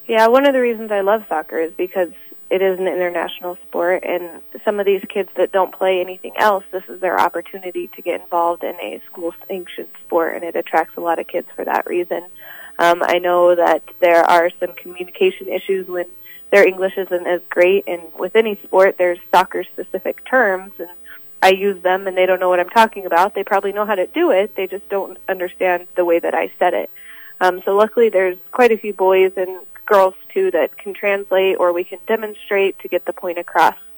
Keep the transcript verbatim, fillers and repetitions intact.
Yeah, one of the reasons I love soccer is because it is an international sport, and some of these kids that don't play anything else, this is their opportunity to get involved in a school-sanctioned sport, and it attracts a lot of kids for that reason. Um, I know that there are some communication issues when their English isn't as great, and with any sport, there's soccer-specific terms, and I use them, and they don't know what I'm talking about. They probably know how to do it, they just don't understand the way that I said it. Um, so luckily, there's quite a few boys and girls, too, that can translate, or we can demonstrate to get the point across